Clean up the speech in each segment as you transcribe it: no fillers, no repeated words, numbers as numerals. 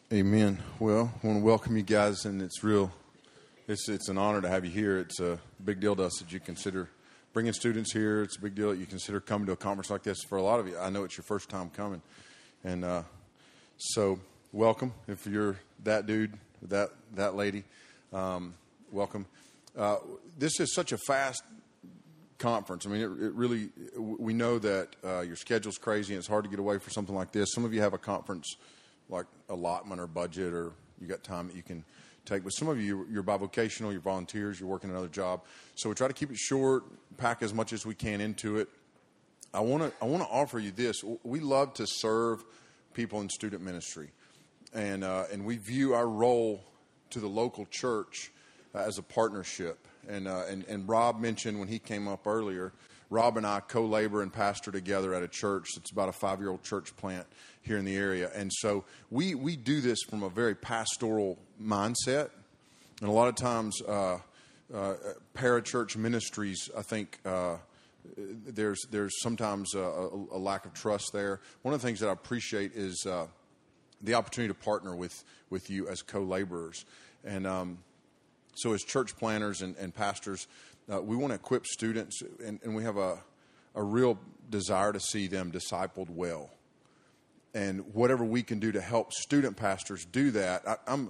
Amen. Well, I want to welcome you guys, and it's an honor to have you here. It's a big deal to us that you consider bringing students here. It's a big deal that you consider coming to a conference like this. For a lot of you, I know it's your first time coming, and so welcome. If you're that dude, that lady, welcome. This is such a fast conference. I mean, it really. We know that your schedule's crazy, and it's hard to get away for something like this. Some of you have a conference like allotment or budget, or you got time that you can take. But some of you, you're bivocational, you're volunteers, you're working another job. So we try to keep it short, pack as much as we can into it. I want to offer you this. We love to serve people in student ministry, and we view our role to the local church as a partnership. And Rob mentioned when he came up earlier, Rob and I co-labor and pastor together at a church. It's about a 5-year-old church plant here in the area. And so we do this from a very pastoral mindset. And a lot of times, parachurch ministries, I think there's sometimes a lack of trust there. One of the things that I appreciate is the opportunity to partner with you as co-laborers. And so as church planners and pastors, we want to equip students, and we have a real desire to see them discipled well. And whatever we can do to help student pastors do that,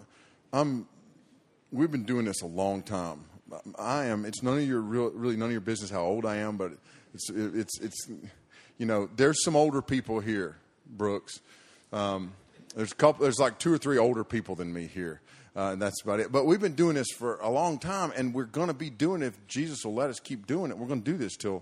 we've been doing this a long time. It's none of your really none of your business how old I am, but it's there's some older people here, Brooks. There's like 2 or 3 older people than me here. And that's about it. But we've been doing this for a long time, and we're going to be doing it if Jesus will let us keep doing it. We're going to do this till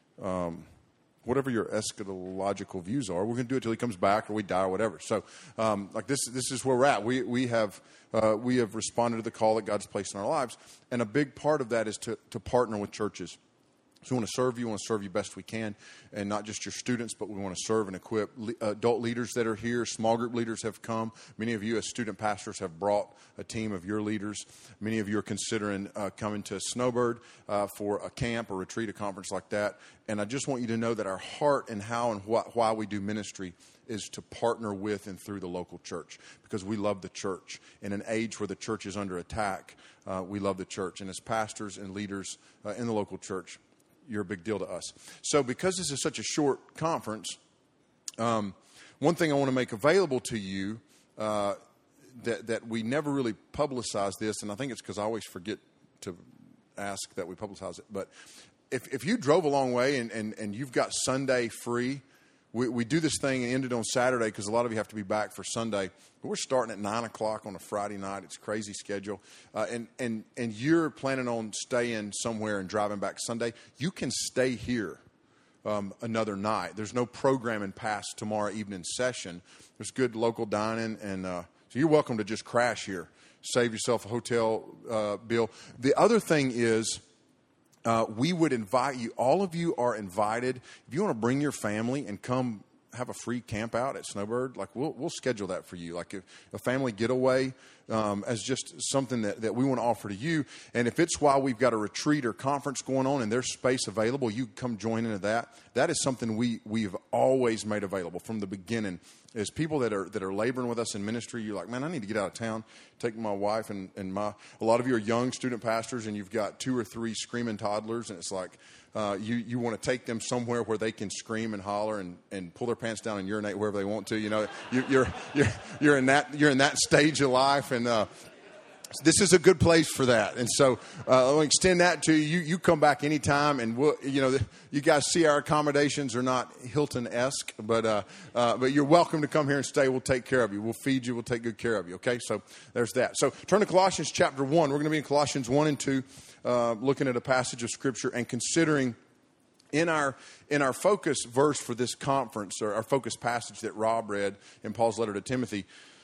whatever your eschatological views are. We're going to do it till he comes back or we die or whatever. So this is where we're at. We have responded to the call that God's placed in our lives, and a big part of that is to partner with churches. So we want to serve you best we can, and not just your students, but we want to serve and equip adult leaders that are here. Small group leaders have come. Many of you as student pastors have brought a team of your leaders. Many of you are considering coming to Snowbird for a camp, a retreat, a conference like that. And I just want you to know that our heart and how and why we do ministry is to partner with and through the local church, because we love the church. In an age where the church is under attack, we love the church. And as pastors and leaders in the local church, you're a big deal to us. So because this is such a short conference, one thing I want to make available to you that we never really publicize this, and I think it's because I always forget to ask that we publicize it. But if you drove a long way and you've got Sunday free, we do this thing and ended on Saturday because a lot of you have to be back for Sunday. But we're starting at 9 o'clock on a Friday night. It's a crazy schedule. And you're planning on staying somewhere and driving back Sunday. You can stay here another night. There's no programming past tomorrow evening session. There's good local dining. And so you're welcome to just crash here. Save yourself a hotel bill. The other thing is, we would invite you. All of you are invited. If you want to bring your family and come have a free camp out at Snowbird, like we'll schedule that for you. Like a family getaway as just something that we want to offer to you. And if it's while we've got a retreat or conference going on and there's space available, you come join into that. That is something we've always made available from the beginning. As people that are laboring with us in ministry, you're like, man, I need to get out of town, take my wife and a lot of you are young student pastors and you've got 2 or 3 screaming toddlers, and it's like you want to take them somewhere where they can scream and holler and pull their pants down and urinate wherever they want to. You're in that stage of life, and this is a good place for that. And so I'll extend that to you. You come back anytime, and you guys see our accommodations are not Hilton-esque, but you're welcome to come here and stay. We'll take care of you. We'll feed you. We'll take good care of you. Okay, so there's that. So turn to Colossians chapter 1. We're going to be in Colossians 1 and 2, looking at a passage of Scripture and considering in our focus verse for this conference, or our focus passage that Rob read in Paul's letter to Timothy.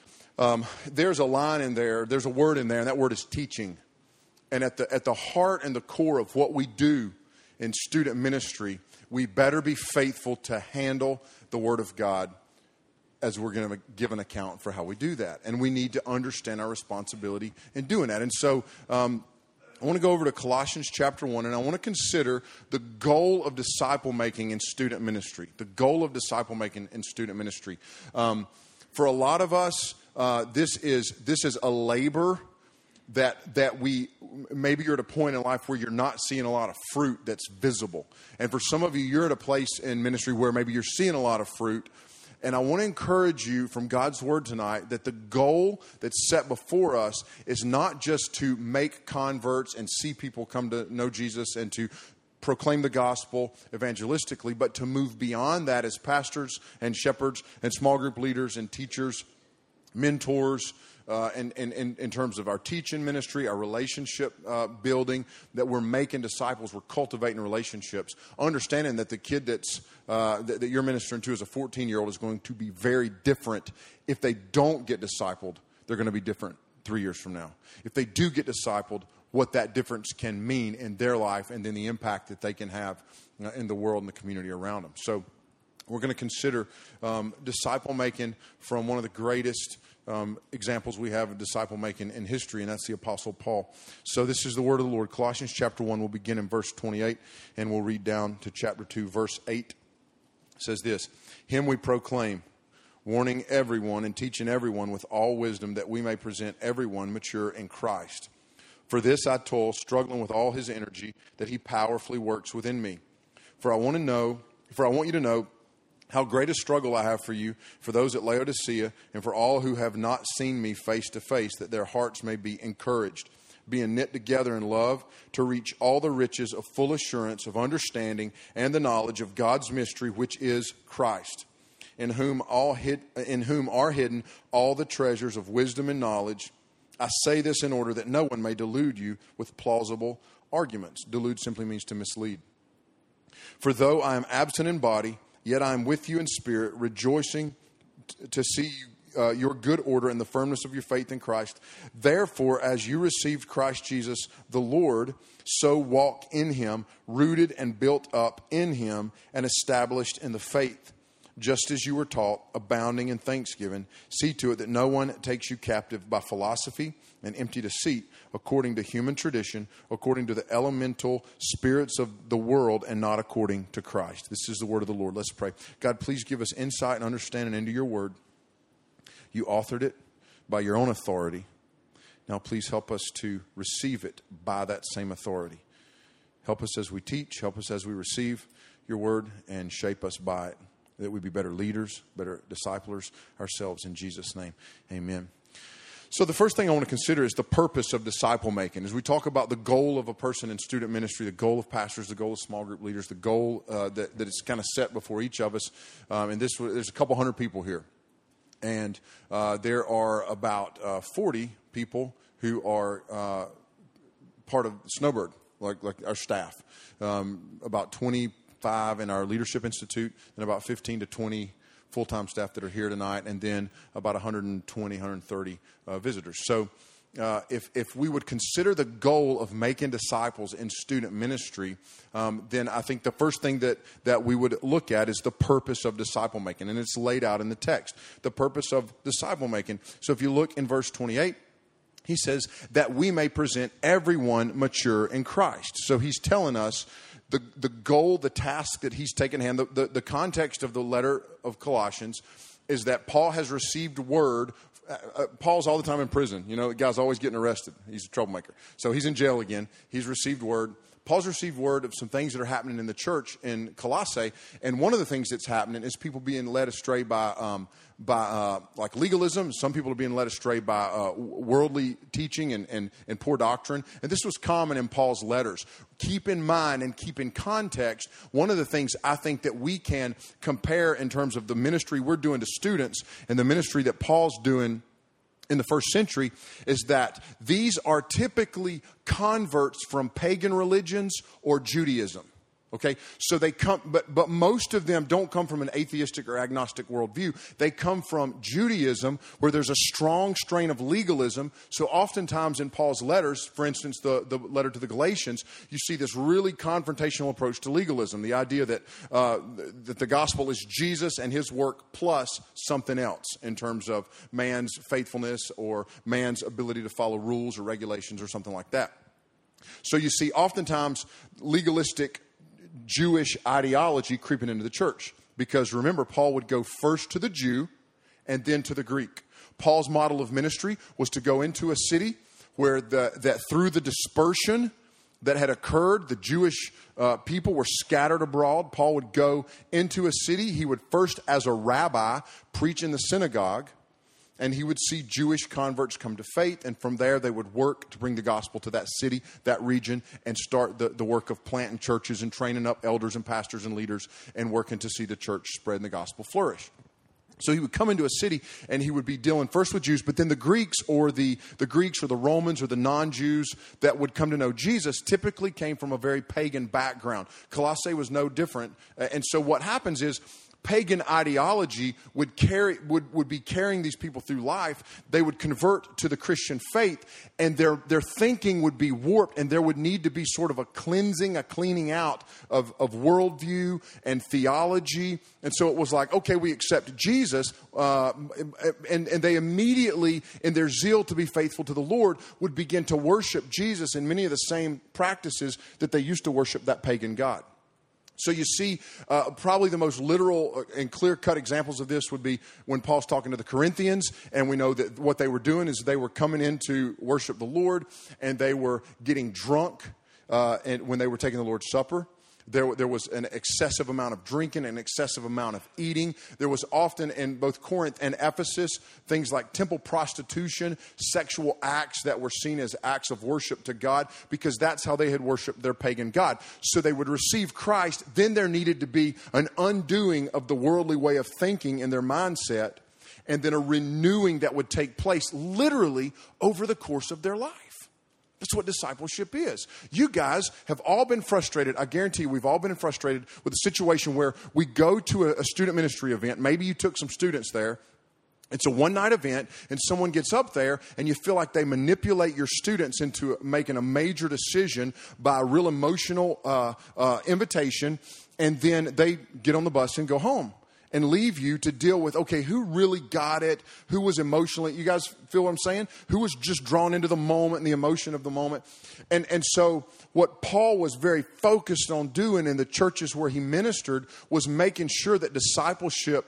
There's a line in there, there's a word in there, and that word is teaching. And at the heart and the core of what we do in student ministry, we better be faithful to handle the Word of God as we're going to give an account for how we do that. And we need to understand our responsibility in doing that. And so I want to go over to Colossians chapter 1, and I want to consider the goal of disciple making in student ministry. The goal of disciple making in student ministry. For a lot of us, this is a labor that we, maybe you're at a point in life where you're not seeing a lot of fruit that's visible. And for some of you, you're at a place in ministry where maybe you're seeing a lot of fruit. And I want to encourage you from God's word tonight that the goal that's set before us is not just to make converts and see people come to know Jesus and to proclaim the gospel evangelistically, but to move beyond that as pastors and shepherds and small group leaders and teachers, mentors, and in terms of our teaching ministry, our relationship building, that we're making disciples, we're cultivating relationships, understanding that the kid that you're ministering to as a 14-year-old is going to be very different. If they don't get discipled, they're going to be different 3 years from now. If they do get discipled, what that difference can mean in their life and then the impact that they can have in the world and the community around them. So we're going to consider disciple making from one of the greatest examples we have of disciple making in history, and that's the Apostle Paul. So this is the word of the Lord. Colossians chapter 1, we'll begin in verse 28, and we'll read down to chapter 2, verse 8. It says this: Him we proclaim, warning everyone and teaching everyone with all wisdom, that we may present everyone mature in Christ. For this I toil, struggling with all his energy, that he powerfully works within me. For I want you to know how great a struggle I have for you, for those at Laodicea, and for all who have not seen me face to face, that their hearts may be encouraged, being knit together in love, to reach all the riches of full assurance of understanding and the knowledge of God's mystery, which is Christ, in whom are hidden all the treasures of wisdom and knowledge. I say this in order that no one may delude you with plausible arguments. Delude simply means to mislead. For though I am absent in body, yet I am with you in spirit, rejoicing to see your good order and the firmness of your faith in Christ. Therefore, as you received Christ Jesus the Lord, so walk in him, rooted and built up in him, and established in the faith, just as you were taught, abounding in thanksgiving. See to it that no one takes you captive by philosophy and empty deceit, according to human tradition, according to the elemental spirits of the world, and not according to Christ. This is the word of the Lord. Let's pray. God, please give us insight and understanding into your word. You authored it by your own authority. Now please help us to receive it by that same authority. Help us as we teach. Help us as we receive your word, and shape us by it, that we be better leaders, better disciplers ourselves. In Jesus' name, amen. So the first thing I want to consider is the purpose of disciple making. As we talk about the goal of a person in student ministry, the goal of pastors, the goal of small group leaders, the goal that is kind of set before each of us. And there's a couple hundred people here. And there are about 40 people who are part of Snowbird, like our staff. About 25 in our Leadership Institute, and about 15 to 20 full-time staff that are here tonight, and then about 120, 130 visitors. So if we would consider the goal of making disciples in student ministry, then I think the first thing that we would look at is the purpose of disciple making, and it's laid out in the text, the purpose of disciple making. So if you look in verse 28, he says that we may present everyone mature in Christ. So he's telling us the goal, the task that he's taken hand. The context of the letter of Colossians is that Paul has received word. Paul's all the time in prison. You know, the guy's always getting arrested. He's a troublemaker. So he's in jail again. He's received word. Paul's received word of some things that are happening in the church in Colossae. And one of the things that's happening is people being led astray by like legalism. Some people are being led astray by worldly teaching and poor doctrine. And this was common in Paul's letters. Keep in mind and keep in context, one of the things I think that we can compare in terms of the ministry we're doing to students and the ministry that Paul's doing in the first century is that these are typically converts from pagan religions or Judaism. Okay, so they come, but most of them don't come from an atheistic or agnostic worldview. They come from Judaism, where there's a strong strain of legalism. So oftentimes in Paul's letters, for instance, the letter to the Galatians, you see this really confrontational approach to legalism. The idea that the gospel is Jesus and his work plus something else in terms of man's faithfulness or man's ability to follow rules or regulations or something like that. So you see oftentimes legalistic Jewish ideology creeping into the church. Because remember, Paul would go first to the Jew and then to the Greek. Paul's model of ministry was to go into a city where that through the dispersion that had occurred, the Jewish people were scattered abroad. Paul would go into a city. He would first, as a rabbi, preach in the synagogue, and he would see Jewish converts come to faith, and from there they would work to bring the gospel to that city, that region, and start the work of planting churches and training up elders and pastors and leaders and working to see the church spread and the gospel flourish. So he would come into a city and he would be dealing first with Jews, but then the Greeks or the Romans or the non-Jews that would come to know Jesus typically came from a very pagan background. Colossae was no different. And so what happens is pagan ideology would be carrying these people through life. They would convert to the Christian faith, and their thinking would be warped, and there would need to be sort of a cleansing, a cleaning out of worldview and theology. And so it was like, okay, we accept Jesus, and they immediately, in their zeal to be faithful to the Lord, would begin to worship Jesus in many of the same practices that they used to worship that pagan god. So you see, probably the most literal and clear-cut examples of this would be when Paul's talking to the Corinthians, and we know that what they were doing is they were coming in to worship the Lord, and they were getting drunk and when they were taking the Lord's Supper. There was an excessive amount of drinking, an excessive amount of eating. There was often in both Corinth and Ephesus things like temple prostitution, sexual acts that were seen as acts of worship to God, because that's how they had worshiped their pagan god. So they would receive Christ. Then there needed to be an undoing of the worldly way of thinking in their mindset, and then a renewing that would take place literally over the course of their life. That's what discipleship is. You guys have all been frustrated. I guarantee you we've all been frustrated with a situation where we go to a student ministry event. Maybe you took some students there. It's a one-night event, and someone gets up there, and you feel like they manipulate your students into making a major decision by a real emotional invitation, and then they get on the bus and go home and leave you to deal with, okay, who really got it? Who was emotionally, you guys feel what I'm saying? Who was just drawn into the moment and the emotion of the moment? And so what Paul was very focused on doing in the churches where he ministered was making sure that discipleship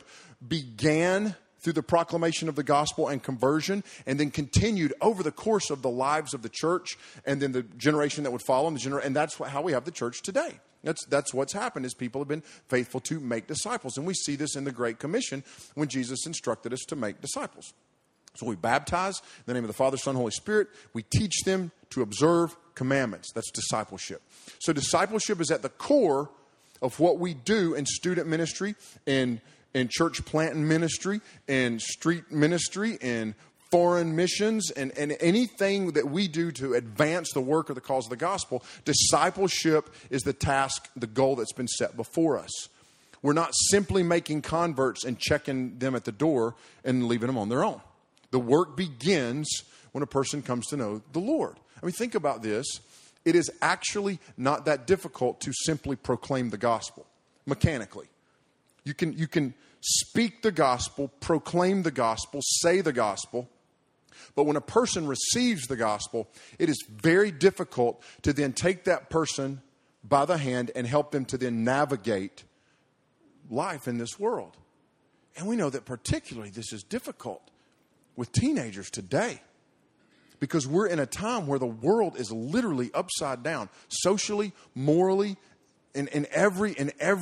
began through the proclamation of the gospel and conversion, and then continued over the course of the lives of the church, and then the generation that would follow, and that's how we have the church today. That's what's happened, is people have been faithful to make disciples. And we see this in the Great Commission when Jesus instructed us to make disciples. So we baptize in the name of the Father, Son, Holy Spirit. We teach them to observe commandments. That's discipleship. So discipleship is at the core of what we do in student ministry, in church planting ministry, in street ministry, in foreign missions, and anything that we do to advance the work or the cause of the gospel. Discipleship is the task, the goal that's been set before us. We're not simply making converts and checking them at the door and leaving them on their own. The work begins when a person comes to know the Lord. I mean, think about this. It is actually not that difficult to simply proclaim the gospel mechanically. You can speak the gospel, proclaim the gospel, say the gospel. But when a person receives the gospel, it is very difficult to then take that person by the hand and help them to then navigate life in this world. And we know that particularly this is difficult with teenagers today, because we're in a time where the world is literally upside down, socially, morally, in every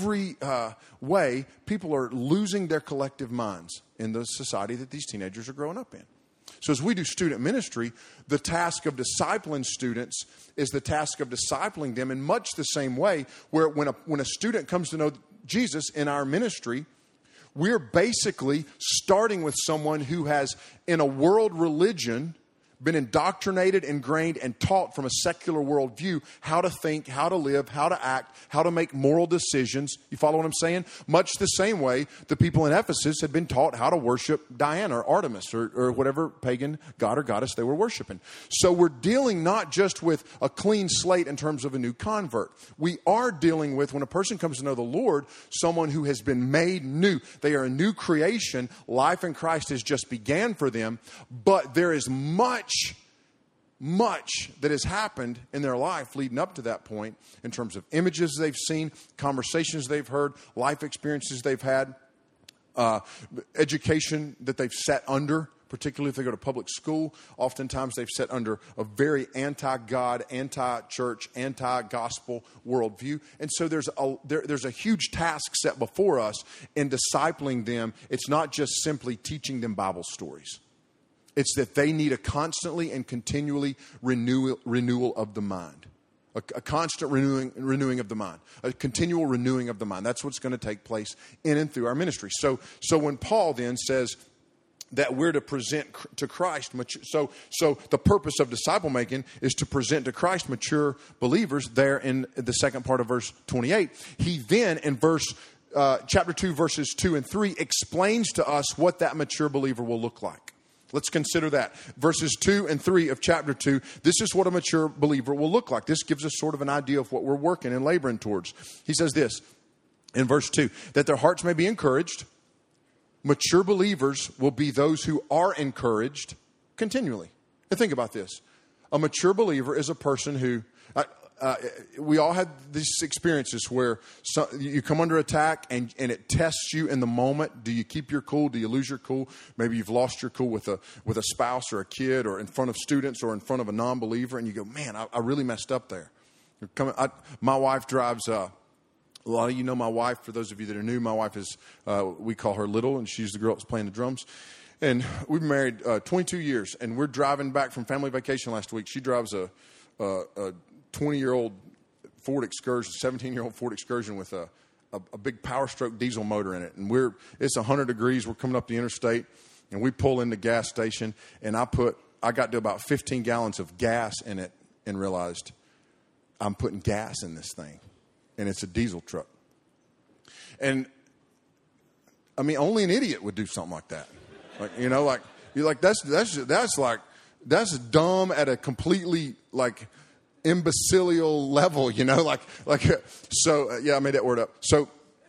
way. People are losing their collective minds in the society that these teenagers are growing up in. So as we do student ministry, the task of discipling students is the task of discipling them in much the same way, where when a student comes to know Jesus in our ministry, we're basically starting with someone who has, in a world religion, been indoctrinated, ingrained, and taught from a secular worldview how to think, how to live, how to act, how to make moral decisions. You follow what I'm saying? Much the same way the people in Ephesus had been taught how to worship Diana or Artemis or whatever pagan god or goddess they were worshiping. So we're dealing not just with a clean slate in terms of a new convert. We are dealing with, when a person comes to know the Lord, someone who has been made new. They are a new creation. Life in Christ has just began for them, but there is much that has happened in their life leading up to that point in terms of images they've seen, conversations they've heard, life experiences they've had. education that they've sat under, particularly if they go to public school. Oftentimes they've sat under a very anti-God, anti-church, anti-gospel worldview. And so there's a huge task set before us in discipling them. It's not just simply teaching them Bible stories. It's that they need a constantly and continually renewal of the mind. A constant renewing of the mind. A continual renewing of the mind. That's what's going to take place in and through our ministry. So when Paul then says that we're to present to Christ, so the purpose of disciple making is to present to Christ mature believers there in the second part of verse 28. He then in chapter 2, verses 2 and 3 explains to us what that mature believer will look like. Let's consider that. Verses 2 and 3 of chapter 2, this is what a mature believer will look like. This gives us sort of an idea of what we're working and laboring towards. He says this in verse 2, that their hearts may be encouraged. Mature believers will be those who are encouraged continually. And think about this. A mature believer is a person who... we all had these experiences where you come under attack and it tests you in the moment. Do you keep your cool? Do you lose your cool? Maybe you've lost your cool with a spouse or a kid or in front of students or in front of a non-believer, and you go, man, I really messed up there. My wife drives... a lot of you know my wife. For those of you that are new, my wife is, we call her Little, and she's the girl that's playing the drums. And we've been married 22 years, and we're driving back from family vacation last week. She drives a 20-year-old Ford Excursion, 17-year-old Ford Excursion with a big Power Stroke diesel motor in it. And it's 100 degrees. We're coming up the interstate, and we pull in the gas station, and I got to about 15 gallons of gas in it and realized I'm putting gas in this thing. And it's a diesel truck. And I mean, only an idiot would do something like that. That's dumb at a completely imbecilial level, So I made that word up. So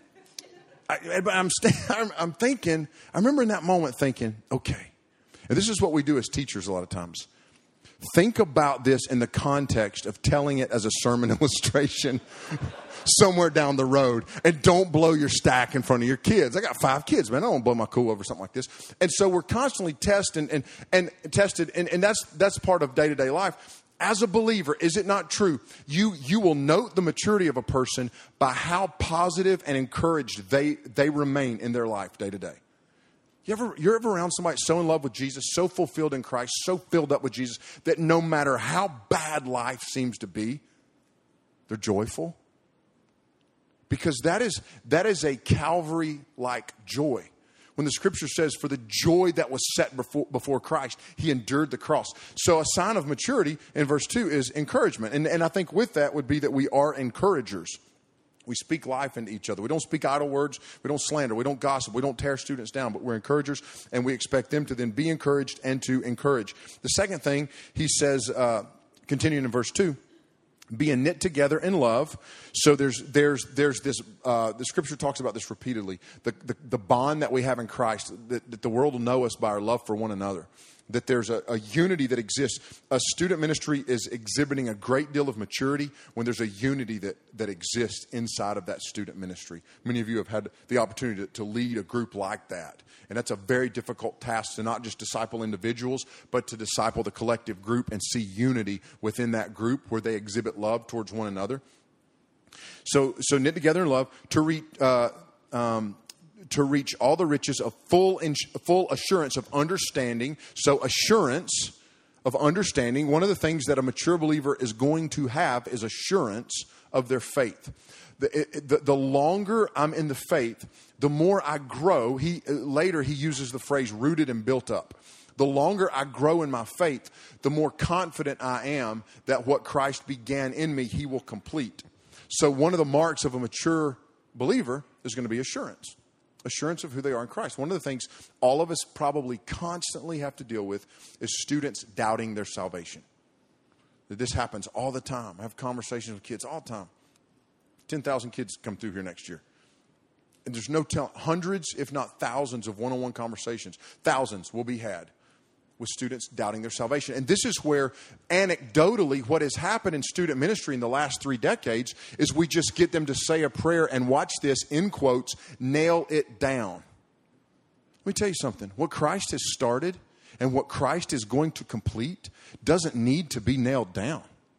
I'm thinking, I remember in that moment thinking, okay, and this is what we do as teachers a lot of times. Think about this in the context of telling it as a sermon illustration somewhere down the road, and don't blow your stack in front of your kids. I got 5 kids, man. I don't blow my cool over something like this. And so we're constantly tested and tested, and that's part of day-to-day life. As a believer, is it not true? You will note the maturity of a person by how positive and encouraged they remain in their life day to day. You're ever around somebody so in love with Jesus, so fulfilled in Christ, so filled up with Jesus, that no matter how bad life seems to be, they're joyful? Because that is a Calvary-like joy. When the scripture says, for the joy that was set before Christ, he endured the cross. So a sign of maturity in verse 2 is encouragement. And I think with that would be that we are encouragers. We speak life into each other. We don't speak idle words. We don't slander. We don't gossip. We don't tear students down, but we're encouragers, and we expect them to then be encouraged and to encourage. The second thing he says, continuing in verse 2, being knit together in love. So there's this, the scripture talks about this repeatedly, the bond that we have in Christ, that the world will know us by our love for one another. That there's a unity that exists. A student ministry is exhibiting a great deal of maturity when there's a unity that exists inside of that student ministry. Many of you have had the opportunity to lead a group like that. And that's a very difficult task to not just disciple individuals, but to disciple the collective group and see unity within that group where they exhibit love towards one another. So knit together in love to reach all the riches of full assurance of understanding. So assurance of understanding. One of the things that a mature believer is going to have is assurance of their faith. The longer I'm in the faith, the more I grow. Later he uses the phrase rooted and built up. The longer I grow in my faith, the more confident I am that what Christ began in me, he will complete. So one of the marks of a mature believer is going to be assurance. Assurance of who they are in Christ. One of the things all of us probably constantly have to deal with is students doubting their salvation. This happens all the time. I have conversations with kids all the time. 10,000 kids come through here next year. And there's no telling, hundreds, if not thousands of one-on-one conversations. Thousands will be had with students doubting their salvation. And this is where, anecdotally, what has happened in student ministry in the last 3 decades is we just get them to say a prayer and watch this, in quotes, nail it down. Let me tell you something. What Christ has started and what Christ is going to complete doesn't need to be nailed down.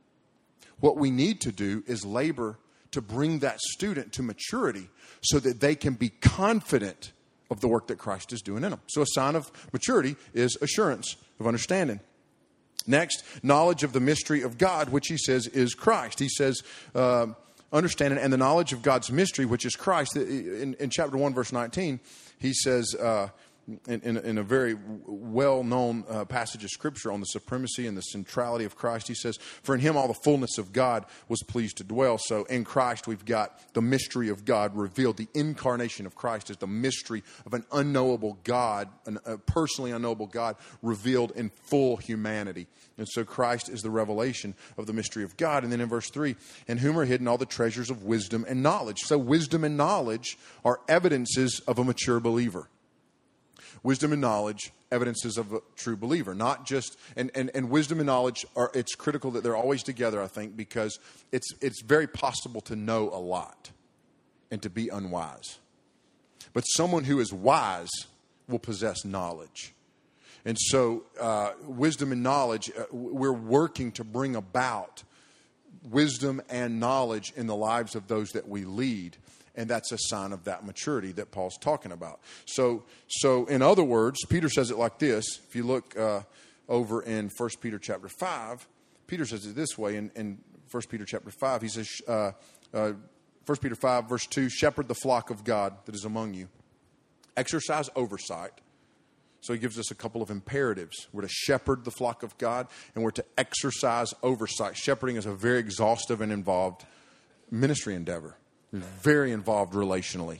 What we need to do is labor to bring that student to maturity so that they can be confident of the work that Christ is doing in them. So a sign of maturity is assurance of understanding. Next, knowledge of the mystery of God, which he says is Christ. He says, understanding and the knowledge of God's mystery, which is Christ. In chapter 1, verse 19, he says, in a very well-known passage of Scripture on the supremacy and the centrality of Christ, he says, for in him all the fullness of God was pleased to dwell. So in Christ we've got the mystery of God revealed. The incarnation of Christ is the mystery of an unknowable God, a personally unknowable God revealed in full humanity. And so Christ is the revelation of the mystery of God. And then in verse 3, in whom are hidden all the treasures of wisdom and knowledge. So wisdom and knowledge are evidences of a mature believer. Wisdom and knowledge, evidences of a true believer. Not just, and wisdom and knowledge, it's critical that they're always together, I think, because it's very possible to know a lot and to be unwise. But someone who is wise will possess knowledge. And so wisdom and knowledge, we're working to bring about wisdom and knowledge in the lives of those that we lead. And that's a sign of that maturity that Paul's talking about. So in other words, Peter says it like this. If you look over in 1 Peter chapter 5, Peter says it this way. In 1 Peter chapter 5, he says, 1 Peter 5, verse 2, shepherd the flock of God that is among you. Exercise oversight. So he gives us a couple of imperatives. We're to shepherd the flock of God, and we're to exercise oversight. Shepherding is a very exhaustive and involved ministry endeavor. Very involved relationally.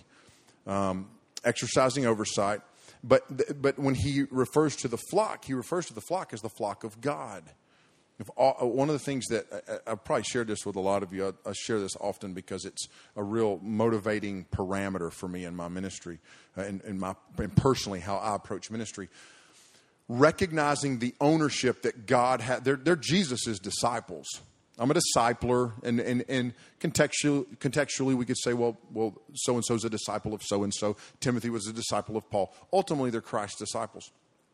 Exercising oversight. But when he refers to the flock, he refers to the flock as the flock of God. One of the things that I've probably shared this with a lot of you, I share this often because it's a real motivating parameter for me in my ministry and personally how I approach ministry. Recognizing the ownership that God had. They're Jesus' disciples. I'm a discipler, and contextually we could say, well, so-and-so's a disciple of so-and-so. Timothy was a disciple of Paul. Ultimately, they're Christ's disciples.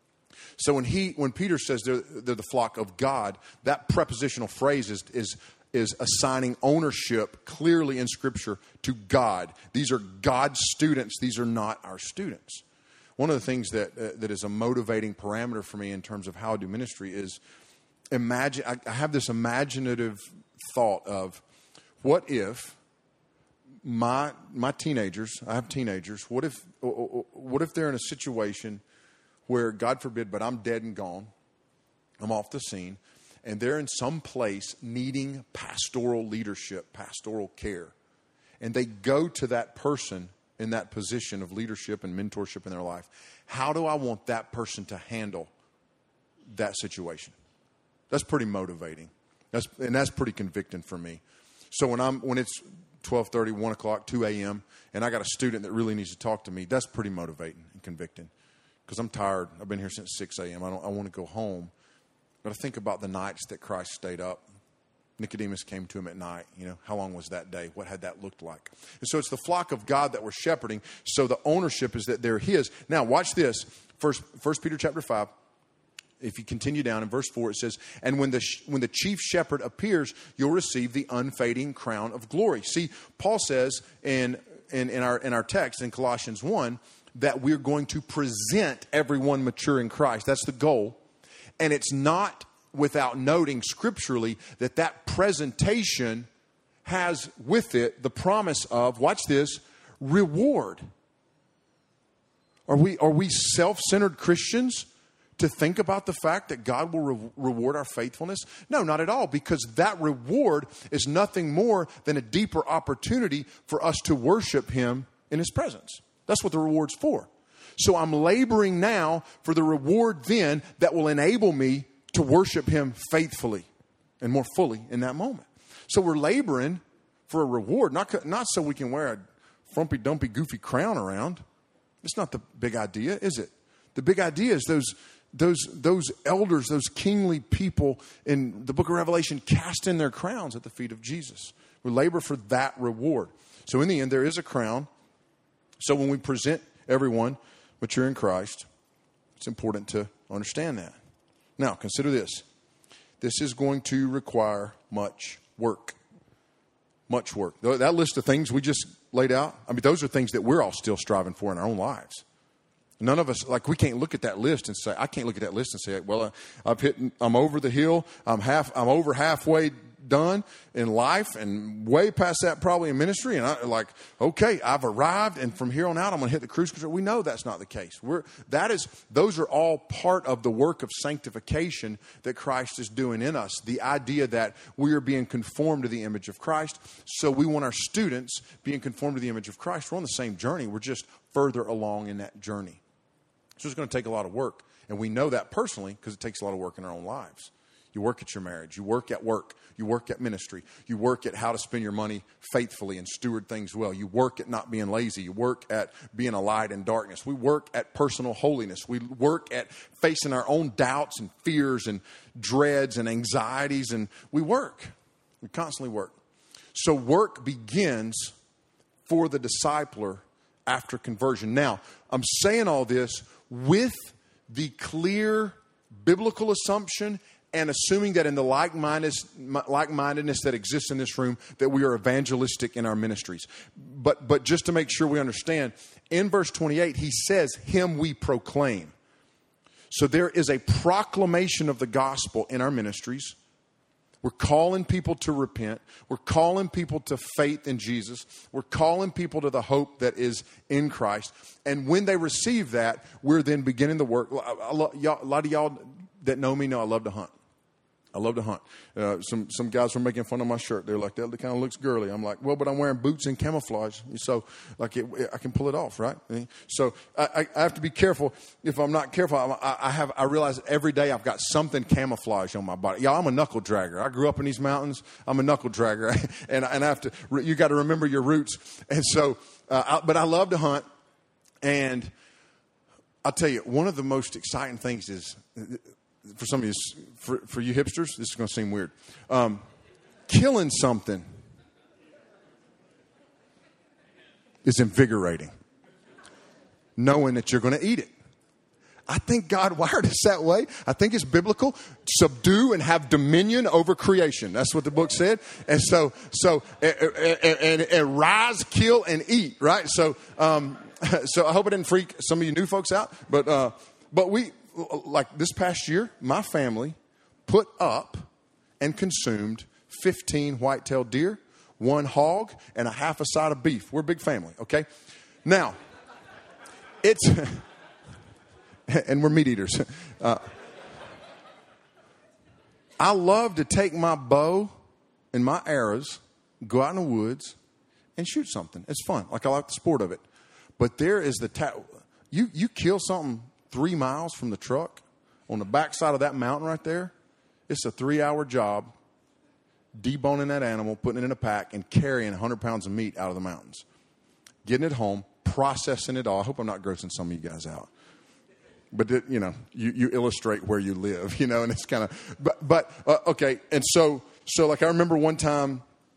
So when Peter says they're the flock of God, that prepositional phrase is assigning ownership clearly in Scripture to God. These are God's students. These are not our students. One of the things that is a motivating parameter for me in terms of how I do ministry is imagine. I have this imaginative thought of what if my teenagers. I have teenagers. What if they're in a situation where, God forbid, but I'm dead and gone. I'm off the scene. And they're in some place needing pastoral leadership, pastoral care. And they go to that person in that position of leadership and mentorship in their life. How do I want that person to handle that situation? That's pretty motivating. That's pretty convicting for me. So when it's 12:30, 1 o'clock, 2 a.m., and I got a student that really needs to talk to me, that's pretty motivating and convicting. Because I'm tired. I've been here since 6 a.m. I want to go home. But I think about the nights that Christ stayed up. Nicodemus came to him at night. How long was that day? What had that looked like? And so it's the flock of God that we're shepherding. So the ownership is that they're his. Now watch this. First Peter chapter 5. If you continue down in verse 4, it says, and when the chief shepherd appears, you'll receive the unfading crown of glory. See, Paul says in our text in Colossians 1, that we're going to present everyone mature in Christ. That's the goal. And it's not without noting scripturally that presentation has with it the promise of, watch this, reward. Are we self-centered Christians to think about the fact that God will reward our faithfulness? No, not at all, because that reward is nothing more than a deeper opportunity for us to worship Him in His presence. That's what the reward's for. So I'm laboring now for the reward then that will enable me to worship Him faithfully and more fully in that moment. So we're laboring for a reward, not so we can wear a frumpy, dumpy, goofy crown around. It's not the big idea, is it? The big idea is those elders, those kingly people in the book of Revelation cast in their crowns at the feet of Jesus. We labor for that reward. So in the end, there is a crown. So when we present everyone mature in Christ, it's important to understand that. Now, consider this. This is going to require much work. Much work. That list of things we just laid out, I mean, those are things that we're all still striving for in our own lives. None of us, like, we can't look at that list and say, I can't look at that list and say, well, I'm over the hill. I'm over halfway done in life and way past that probably in ministry. And okay, I've arrived, and from here on out, I'm going to hit the cruise control. We know that's not the case. Those are all part of the work of sanctification that Christ is doing in us. The idea that we are being conformed to the image of Christ. So we want our students being conformed to the image of Christ. We're on the same journey. We're just further along in that journey. So it's going to take a lot of work. And we know that personally because it takes a lot of work in our own lives. You work at your marriage. You work at work. You work at ministry. You work at how to spend your money faithfully and steward things well. You work at not being lazy. You work at being a light in darkness. We work at personal holiness. We work at facing our own doubts and fears and dreads and anxieties. And we work. We constantly work. So work begins for the discipler after conversion. Now, I'm saying all this with the clear biblical assumption and assuming that in the like-mindedness that exists in this room, that we are evangelistic in our ministries. But just to make sure we understand, in verse 28, he says, him we proclaim. So there is a proclamation of the gospel in our ministries. We're calling people to repent. We're calling people to faith in Jesus. We're calling people to the hope that is in Christ. And when they receive that, we're then beginning the work. A lot of y'all that know me know I love to hunt. I love to hunt. Some guys were making fun of my shirt. They're like, that kind of looks girly. I'm like, well, but I'm wearing boots and camouflage. So I can pull it off, right? So I have to be careful. If I'm not careful, I realize every day I've got something camouflage on my body. Y'all, I'm a knuckle dragger. I grew up in these mountains. I'm a knuckle dragger. and I have to, you got to remember your roots. And so, but I love to hunt. And I'll tell you, one of the most exciting things is, for some of you, for you hipsters, this is going to seem weird. Killing something is invigorating. Knowing that you're going to eat it. I think God wired us that way. I think it's biblical. Subdue and have dominion over creation. That's what the book said. And so rise, kill, and eat. Right. So I hope it didn't freak some of you new folks out. But we. Like this past year, my family put up and consumed 15 white-tailed deer, 1 hog, and a half a side of beef. We're a big family, okay? Now, it's... and we're meat eaters. I love to take my bow and my arrows, go out in the woods, and shoot something. It's fun. Like, I like the sport of it. But there is you kill something 3 miles from the truck on the backside of that mountain right there. It's a 3-hour job deboning that animal, putting it in a pack, and carrying 100 pounds of meat out of the mountains. Getting it home, processing it all. I hope I'm not grossing some of you guys out. But, you illustrate where you live, and it's kind of, okay. And so like I remember one time,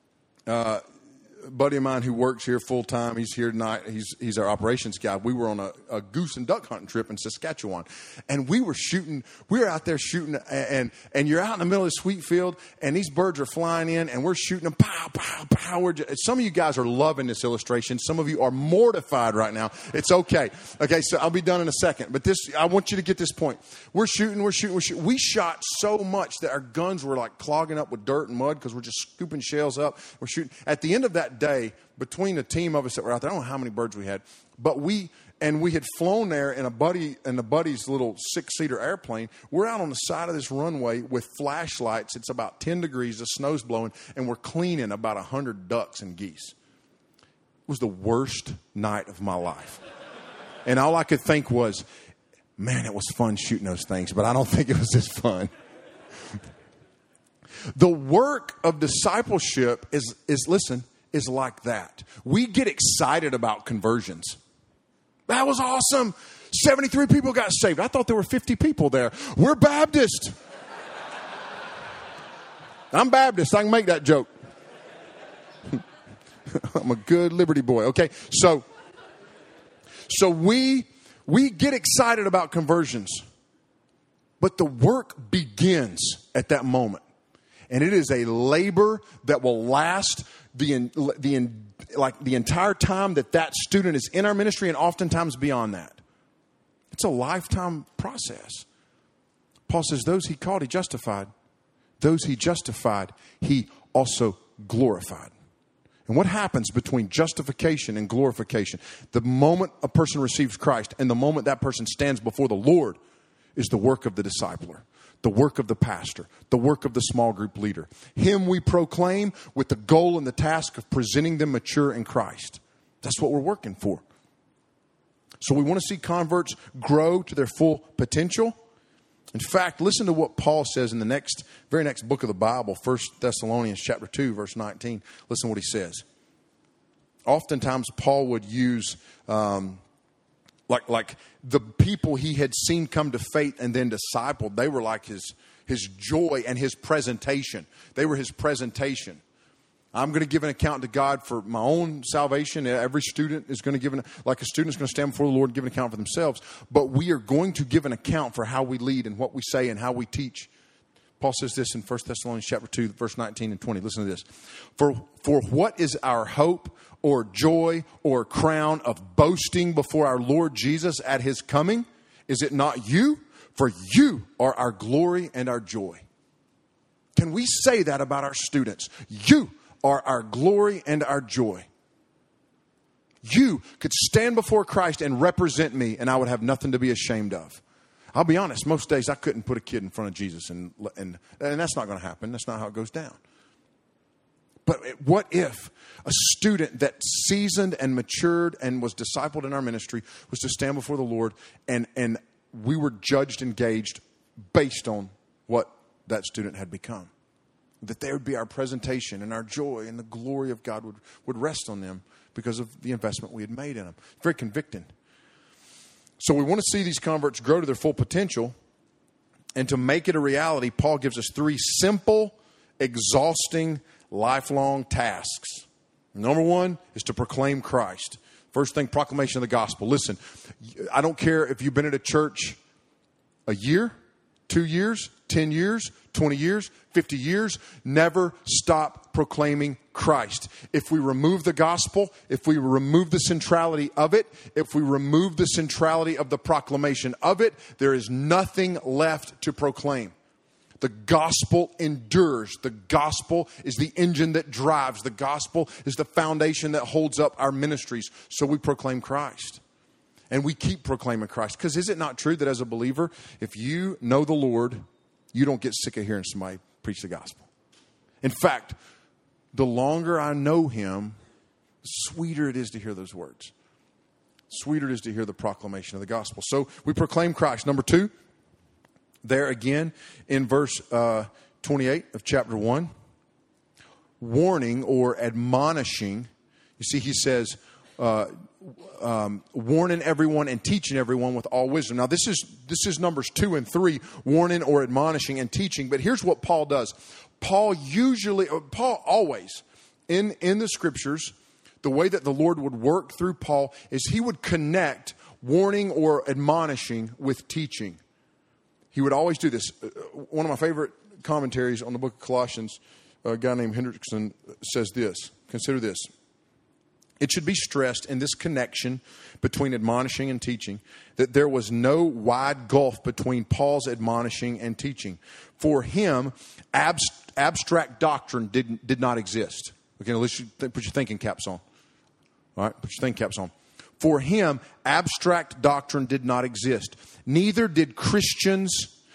a buddy of mine who works here full time, he's here tonight. He's our operations guy. We were on a goose and duck hunting trip in Saskatchewan, and we were out there shooting, and you're out in the middle of this wheat field, and these birds are flying in, and we're shooting them, pow, pow, pow. Some of you guys are loving this illustration. Some of you are mortified right now. It's okay. Okay, so I'll be done in a second, but I want you to get this point. We're shooting. We shot so much that our guns were like clogging up with dirt and mud because we're just scooping shells up. We're shooting. At the end of that day, between the team of us that were out there, I don't know how many birds we had, but we had flown there in a buddy's little 6-seater airplane. We're out on the side of this runway with flashlights. It's about 10 degrees. The snow's blowing, and we're cleaning about 100 ducks and geese. It was the worst night of my life. And all I could think was, man, it was fun shooting those things, but I don't think it was as fun. The work of discipleship is like that. We get excited about conversions. That was awesome. 73 people got saved. I thought there were 50 people there. We're Baptist. I'm Baptist. I can make that joke. I'm a good Liberty boy. Okay. So we We get excited about conversions, but the work begins at that moment. And it is a labor that will last the entire time that student is in our ministry, and oftentimes beyond that. It's a lifetime process. Paul says, those he called, he justified. Those he justified, he also glorified. And what happens between justification and glorification? The moment a person receives Christ and the moment that person stands before the Lord is the work of the discipler, the work of the pastor, the work of the small group leader. Him we proclaim with the goal and the task of presenting them mature in Christ. That's what we're working for. So we want to see converts grow to their full potential. In fact, listen to what Paul says in the very next book of the Bible, 1 Thessalonians chapter 2, verse 19. Listen to what he says. Oftentimes, Paul would use like the people he had seen come to faith and then discipled. They were like his joy and his presentation. They were his presentation. I'm going to give an account to God for my own salvation. Every student is going to give like a student is going to stand before the Lord and give an account for themselves. But we are going to give an account for how we lead and what we say and how we teach. Paul says this in 1 Thessalonians chapter 2, verse 19 and 20. Listen to this. For what is our hope or joy or crown of boasting before our Lord Jesus at his coming? Is it not you? For you are our glory and our joy. Can we say that about our students? You are our glory and our joy. You could stand before Christ and represent me, and I would have nothing to be ashamed of. I'll be honest, most days I couldn't put a kid in front of Jesus, and that's not going to happen. That's not how it goes down. But what if a student that seasoned and matured and was discipled in our ministry was to stand before the Lord, and we were judged and gauged based on what that student had become? That there would be our presentation and our joy and the glory of God would rest on them because of the investment we had made in them. Very convicting. So we want to see these converts grow to their full potential. And to make it a reality, Paul gives us 3 simple, exhausting, lifelong tasks. Number 1 is to proclaim Christ. First thing, proclamation of the gospel. Listen, I don't care if you've been at a church a year, 2 years, 10 years, 20 years, 50 years, never stop proclaiming Christ. If we remove the gospel, if we remove the centrality of it, if we remove the centrality of the proclamation of it, there is nothing left to proclaim. The gospel endures. The gospel is the engine that drives. The gospel is the foundation that holds up our ministries. So we proclaim Christ. And we keep proclaiming Christ. Because is it not true that as a believer, if you know the Lord, you don't get sick of hearing somebody preach the gospel? In fact, the longer I know him, the sweeter it is to hear those words. Sweeter it is to hear the proclamation of the gospel. So we proclaim Christ. Number 2, there again in verse 28 of chapter 1, warning or admonishing. You see, he says, warning everyone and teaching everyone with all wisdom. Now, this is numbers 2 and 3, warning or admonishing and teaching. But here's what Paul does. Paul always, in the scriptures, the way that the Lord would work through Paul is he would connect warning or admonishing with teaching. He would always do this. One of my favorite commentaries on the book of Colossians, a guy named Hendrickson, says this. Consider this. It should be stressed in this connection between admonishing and teaching that there was no wide gulf between Paul's admonishing and teaching. For him, abstract doctrine did not exist. Okay, let's put your thinking caps on. All right, put your thinking caps on. For him, abstract doctrine did not exist. Neither did Christian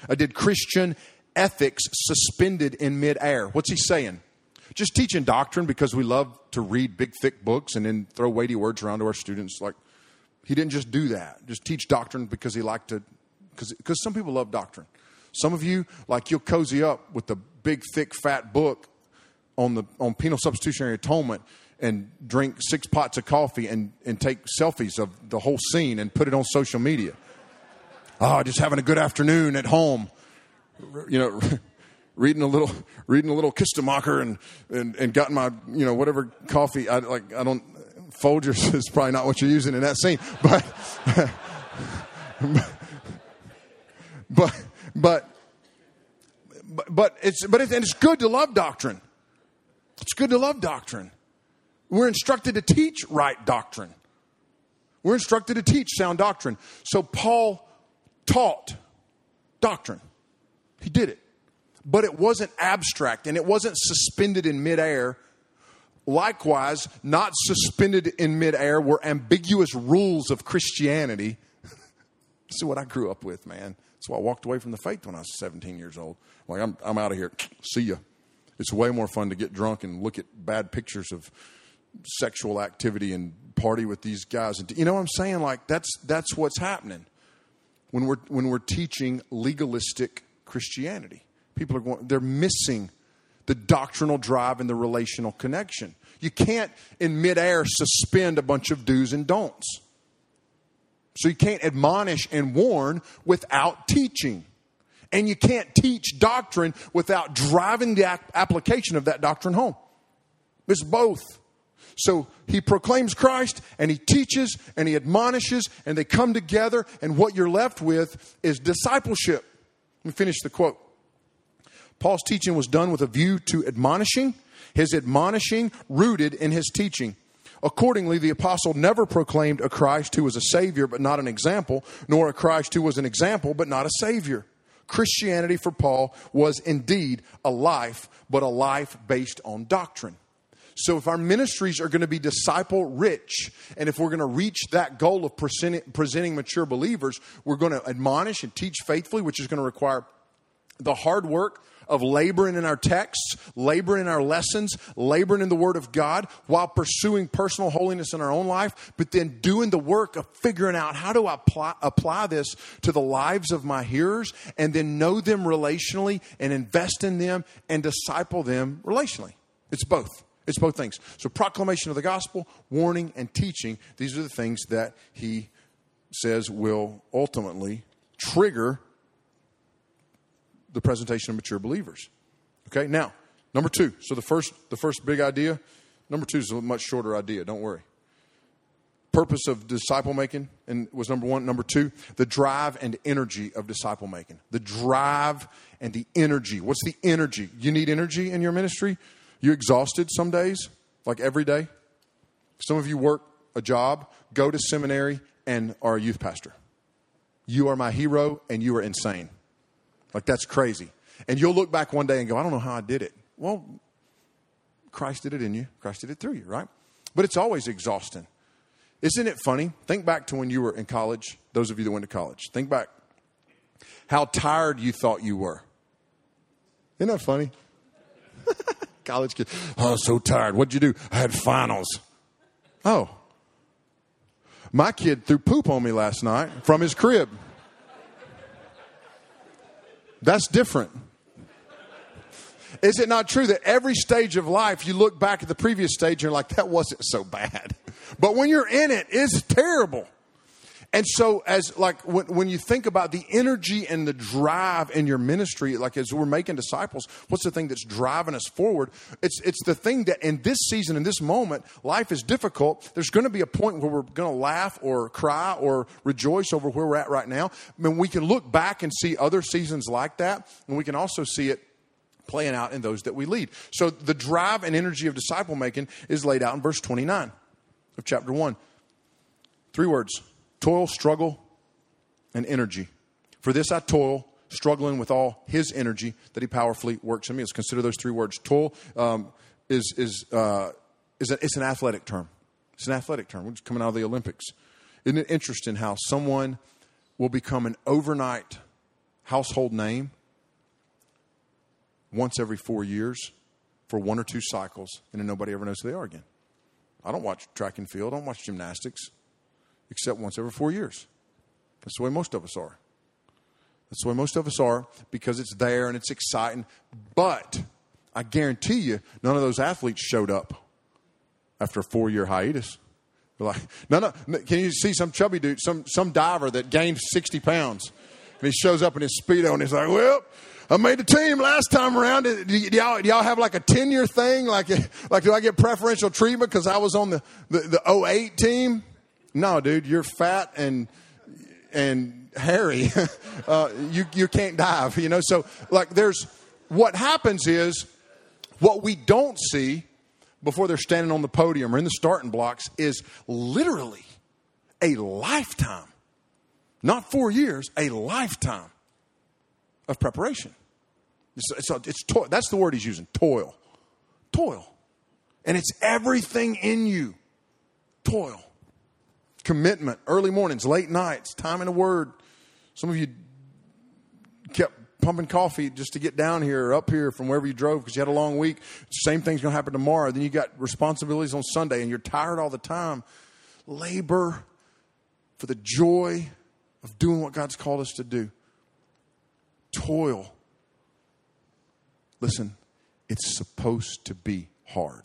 ethics suspended in midair. What's he saying? Just teaching doctrine because we love to read big, thick books and then throw weighty words around to our students. Like, he didn't just do that. Just teach doctrine because he liked to, because some people love doctrine. Some of you, like, you'll cozy up with the big, thick, fat book on penal substitutionary atonement and drink 6 pots of coffee and take selfies of the whole scene and put it on social media. Oh, just having a good afternoon at home. You know, reading a little Kistemacher and gotten my, whatever coffee. Folgers is probably not what you're using in that scene, but But it's good to love doctrine. It's good to love doctrine. We're instructed to teach right doctrine. We're instructed to teach sound doctrine. So Paul taught doctrine. He did it. But it wasn't abstract and it wasn't suspended in midair. Likewise, not suspended in midair were ambiguous rules of Christianity. This is what I grew up with, man. That's why I walked away from the faith when I was 17 years old. Like, I'm out of here. See ya. It's way more fun to get drunk and look at bad pictures of sexual activity and party with these guys. And you know what I'm saying? Like, that's what's happening when we're teaching legalistic Christianity. People they're missing the doctrinal drive and the relational connection. You can't, in midair, suspend a bunch of do's and don'ts. So you can't admonish and warn without teaching. And you can't teach doctrine without driving the application of that doctrine home. It's both. So he proclaims Christ and he teaches and he admonishes and they come together, and what you're left with is discipleship. Let me finish the quote. Paul's teaching was done with a view to admonishing, his admonishing rooted in his teaching. Accordingly, the apostle never proclaimed a Christ who was a Savior but not an example, nor a Christ who was an example but not a Savior. Christianity for Paul was indeed a life, but a life based on doctrine. So if our ministries are going to be disciple rich, and if we're going to reach that goal of presenting mature believers, we're going to admonish and teach faithfully, which is going to require the hard work of laboring in our texts, laboring in our lessons, laboring in the Word of God while pursuing personal holiness in our own life, but then doing the work of figuring out how do I apply this to the lives of my hearers, and then know them relationally and invest in them and disciple them relationally. It's both. It's both things. So proclamation of the gospel, warning, and teaching, these are the things that he says will ultimately trigger the presentation of mature believers. Okay, now, number two. So the first big idea, number two is a much shorter idea, don't worry. Purpose of disciple making was number one. Number two, the drive and energy of disciple making. The drive and the energy. What's the energy? You need energy in your ministry? You exhausted some days, like every day? Some of you work a job, go to seminary, and are a youth pastor. You are my hero, and you are insane. Like, that's crazy. And you'll look back one day and go, I don't know how I did it. Well, Christ did it in you. Christ did it through you, right? But it's always exhausting. Isn't it funny? Think back to when you were in college. Those of you that went to college. Think back how tired you thought you were. Isn't that funny? College kid. Oh, so tired. What'd you do? I had finals. Oh. My kid threw poop on me last night from his crib. That's different. Is it not true that every stage of life, you look back at the previous stage and you're like, that wasn't so bad. But when you're in it, it's terrible. And so when you think about the energy and the drive in your ministry, like as we're making disciples, what's the thing that's driving us forward? It's the thing that in this season, in this moment, life is difficult. There's going to be a point where we're going to laugh or cry or rejoice over where we're at right now. I mean, we can look back and see other seasons like that, and we can also see it playing out in those that we lead. So the drive and energy of disciple making is laid out in verse 29 of chapter 1. 3 words. Toil, struggle, and energy. For this I toil, struggling with all his energy that he powerfully works in me. Let's consider those 3 words. Toil is an athletic term. It's an athletic term. We're just coming out of the Olympics. Isn't it interesting how someone will become an overnight household name once every 4 years for 1 or 2 cycles, and then nobody ever knows who they are again? I don't watch track and field. I don't watch gymnastics. Except once every 4 years. That's the way most of us are. That's the way most of us are because it's there and it's exciting. But I guarantee you, none of those athletes showed up after a 4-year hiatus. They're like, no. Can you see some chubby dude, some diver that gained 60 pounds? And he shows up in his Speedo and he's like, well, I made the team last time around. Do y'all have like a 10-year thing? Like do I get preferential treatment because I was on the 08 team? No, dude, you're fat and hairy, you can't dive, So like what happens is what we don't see before they're standing on the podium or in the starting blocks is literally a lifetime, not 4 years, a lifetime of preparation. That's the word he's using, toil. Toil. And it's everything in you. Toil. Commitment. Early mornings, late nights, time in the Word. Some of you kept pumping coffee just to get down here or up here from wherever you drove because you had a long week. Same thing's going to happen tomorrow. Then you got responsibilities on Sunday and you're tired all the time. Labor for the joy of doing what God's called us to do. Toil. Listen, it's supposed to be hard.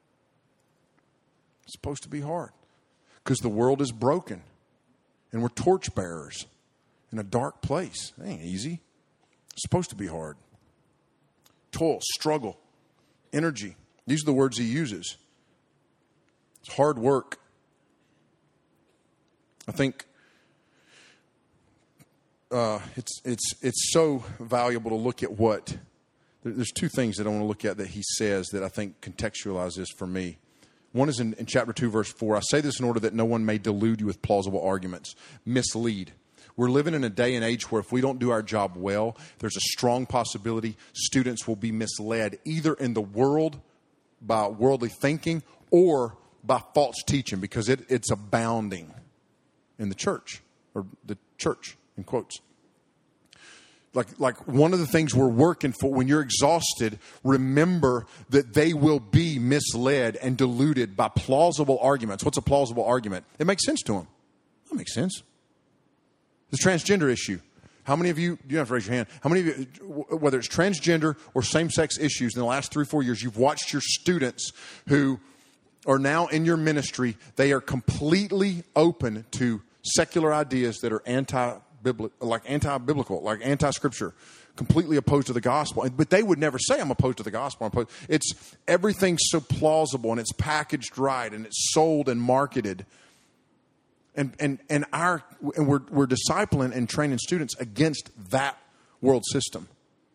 It's supposed to be hard because the world is broken and we're torchbearers in a dark place. It ain't easy. It's supposed to be hard. Toil, struggle, energy. These are the words he uses. It's hard work. I think it's so valuable to look at what. There's two things that I want to look at that he says that I think contextualize this for me. One is in chapter 2, verse 4. I say this in order that no one may delude you with plausible arguments, mislead. We're living in a day and age where if we don't do our job well, there's a strong possibility students will be misled either in the world by worldly thinking or by false teaching because it's abounding in the church, or the church in quotes. Like one of the things we're working for, when you're exhausted, remember that they will be misled and deluded by plausible arguments. What's a plausible argument? It makes sense to them. That makes sense. The transgender issue. How many of you, you don't have to raise your hand, how many of you, whether it's transgender or same-sex issues in the last 3 or 4 years, you've watched your students who are now in your ministry, they are completely open to secular ideas that are anti-biblical, like anti-scripture, completely opposed to the gospel. But they would never say, I'm opposed to the gospel. It's everything's so plausible and it's packaged right and it's sold and marketed. And we're discipling and training students against that world system.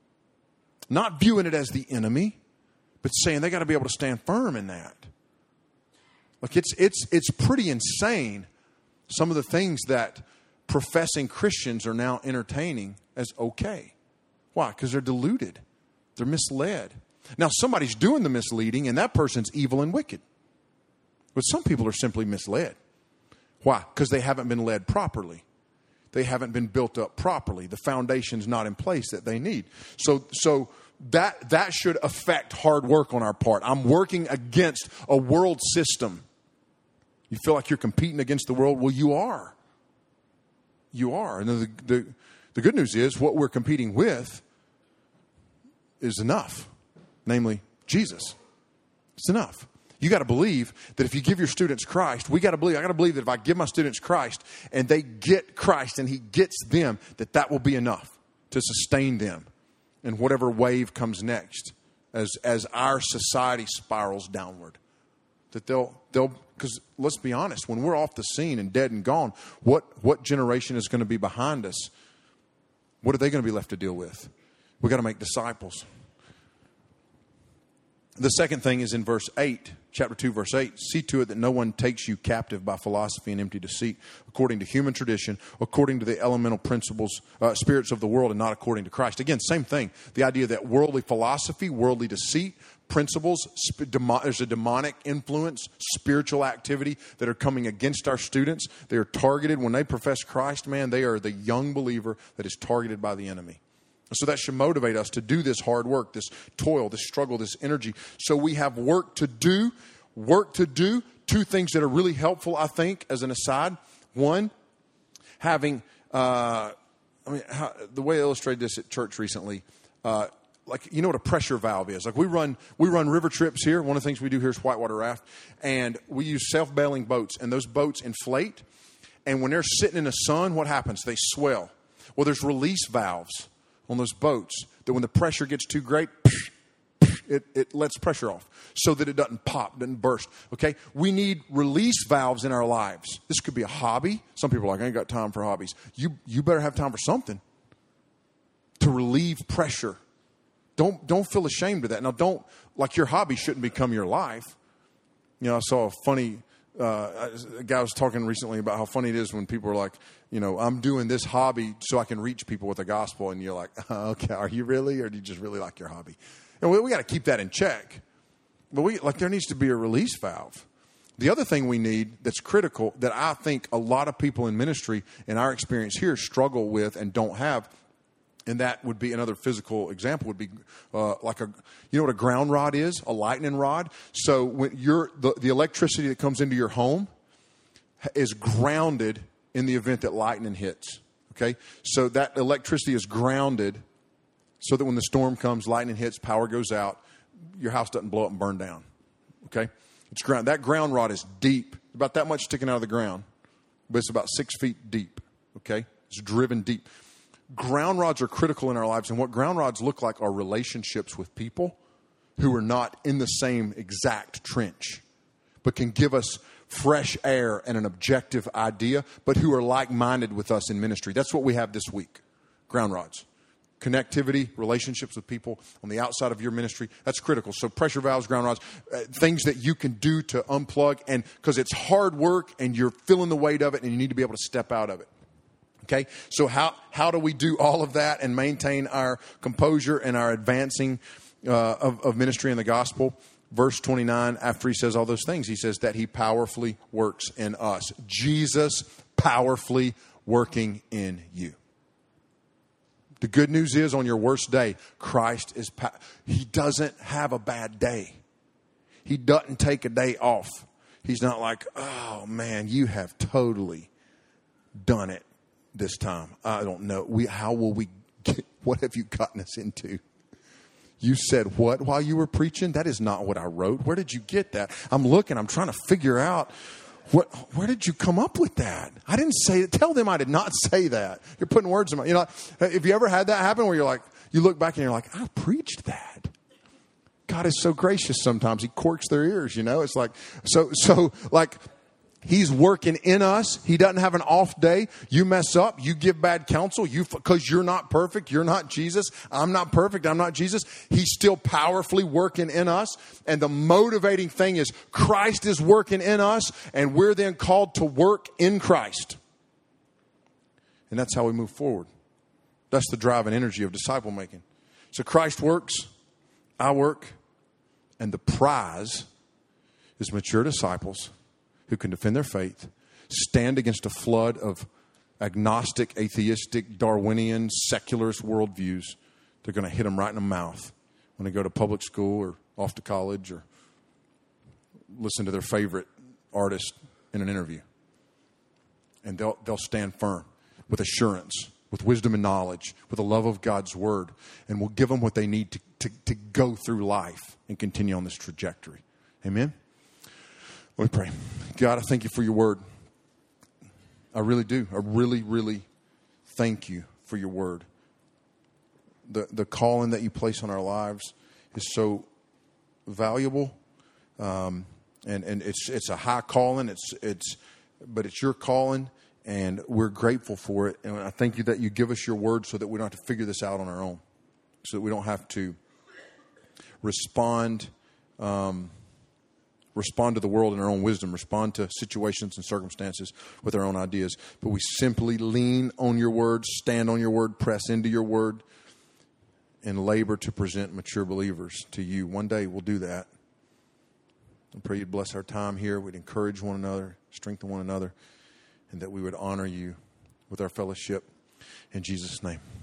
Not viewing it as the enemy, but saying they got to be able to stand firm in that. Like it's pretty insane, some of the things that professing Christians are now entertaining as okay. Why? Because they're deluded. They're misled. Now, somebody's doing the misleading, and that person's evil and wicked. But some people are simply misled. Why? Because they haven't been led properly. They haven't been built up properly. The foundation's not in place that they need. So that should affect hard work on our part. I'm working against a world system. You feel like you're competing against the world? Well, you are. You are. And the good news is what we're competing with is enough. Namely, Jesus. It's enough. You got to believe that if you give your students Christ, I got to believe that if I give my students Christ and they get Christ and he gets them, that will be enough to sustain them in whatever wave comes next as our society spirals downward. That they'll, because let's be honest, when we're off the scene and dead and gone, what generation is going to be behind us? What are they going to be left to deal with? We got to make disciples. The second thing is in verse 8, chapter 2, verse 8. See to it that no one takes you captive by philosophy and empty deceit, according to human tradition, according to the elemental principles, spirits of the world, and not according to Christ. Again, same thing. The idea that worldly philosophy, worldly deceit, principles, there's a demonic influence, spiritual activity that are coming against our students. They are targeted. When they profess Christ, man, they are the young believer that is targeted by the enemy. So that should motivate us to do this hard work, this toil, this struggle, this energy. So we have work to do. Two things that are really helpful, I think, as an aside. One, having, the way I illustrated this at church recently, like, you know what a pressure valve is? Like we run river trips here. One of the things we do here is whitewater raft. And we use self-bailing boats. And those boats inflate. And when they're sitting in the sun, what happens? They swell. Well, there's release valves on those boats that when the pressure gets too great, it lets pressure off so that it doesn't pop, doesn't burst. Okay? We need release valves in our lives. This could be a hobby. Some people are like, I ain't got time for hobbies. You better have time for something to relieve pressure. Don't feel ashamed of that. Now, like your hobby shouldn't become your life. You know, I saw a funny, a guy was talking recently about how funny it is when people are like, you know, I'm doing this hobby so I can reach people with the gospel. And you're like, okay, are you really? Or do you just really like your hobby? And we got to keep that in check. But there needs to be a release valve. The other thing we need that's critical that I think a lot of people in ministry, in our experience here, struggle with and don't have, and that would be another physical example would be like you know what a ground rod is? A lightning rod. So when the electricity that comes into your home is grounded in the event that lightning hits. Okay? So that electricity is grounded so that when the storm comes, lightning hits, power goes out, your house doesn't blow up and burn down. Okay? It's ground. That ground rod is deep. About that much sticking out of the ground. But it's about 6 feet deep. Okay? It's driven deep. Ground rods are critical in our lives, and what ground rods look like are relationships with people who are not in the same exact trench, but can give us fresh air and an objective idea, but who are like-minded with us in ministry. That's what we have this week. Ground rods. Connectivity, relationships with people on the outside of your ministry. That's critical. So pressure valves, ground rods, things that you can do to unplug, and because it's hard work and you're feeling the weight of it and you need to be able to step out of it. Okay, so how do we do all of that and maintain our composure and our advancing of ministry and the gospel? Verse 29, after he says all those things, he says that he powerfully works in us. Jesus powerfully working in you. The good news is on your worst day, Christ is, he doesn't have a bad day. He doesn't take a day off. He's not like, oh man, you have totally done it this time. I don't know. How will we get, what have you gotten us into? You said what while you were preaching? That is not what I wrote. Where did you get that? I'm looking, I'm trying to figure out where did you come up with that? I didn't say it. Tell them I did not say that. You're putting words in my, have you ever had that happen where you're like, you look back and you're like, I preached that. God is so gracious sometimes. He corks their ears, It's like, so like, he's working in us. He doesn't have an off day. You mess up. You give bad counsel. Because you're not perfect. You're not Jesus. I'm not perfect. I'm not Jesus. He's still powerfully working in us. And the motivating thing is Christ is working in us. And we're then called to work in Christ. And that's how we move forward. That's the drive and energy of disciple making. So Christ works. I work. And the prize is mature disciples who can defend their faith, stand against a flood of agnostic, atheistic, Darwinian, secularist worldviews. They're going to hit them right in the mouth when they go to public school or off to college or listen to their favorite artist in an interview. And they'll stand firm with assurance, with wisdom and knowledge, with the love of God's word, and we'll give them what they need to go through life and continue on this trajectory. Amen? Let me pray. God, I thank you for your word. I really do. I really, really thank you for your word. The calling that you place on our lives is so valuable, and it's a high calling. But it's your calling, and we're grateful for it. And I thank you that you give us your word so that we don't have to figure this out on our own, so that we don't have to respond to the world in our own wisdom, respond to situations and circumstances with our own ideas. But we simply lean on your word, stand on your word, press into your word, and labor to present mature believers to you. One day we'll do that. I pray you'd bless our time here. We'd encourage one another, strengthen one another, and that we would honor you with our fellowship. In Jesus' name.